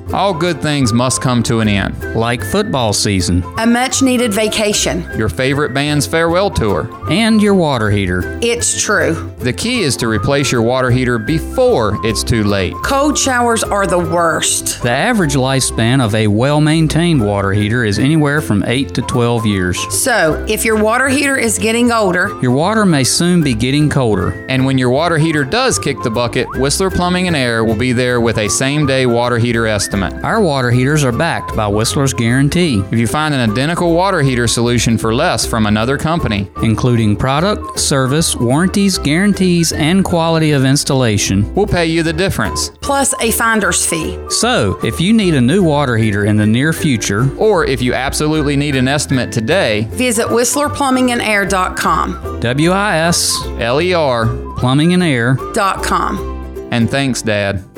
All good things must come to an end. Like football season. A much-needed vacation. Your favorite band's farewell tour. And your water heater. It's true. The key is to replace your water heater before it's too late. Cold showers are the worst. The average lifespan of a well-maintained water heater is anywhere from 8 to 12 years. So, if your water heater is getting older, your water may soon be getting colder. And when your water heater does kick the bucket, Whistler Plumbing and Air will be there with a same-day water heater estimate. Our water heaters are backed by Whistler's Guarantee. If you find an identical water heater solution for less from another company, including product, service, warranties, guarantees, and quality of installation, we'll pay you the difference. Plus a finder's fee. So, if you need a new water heater in the near future, or if you absolutely need an estimate today, visit WhistlerPlumbingandAir.com. WISLER plumbingandair.com. And thanks, Dad.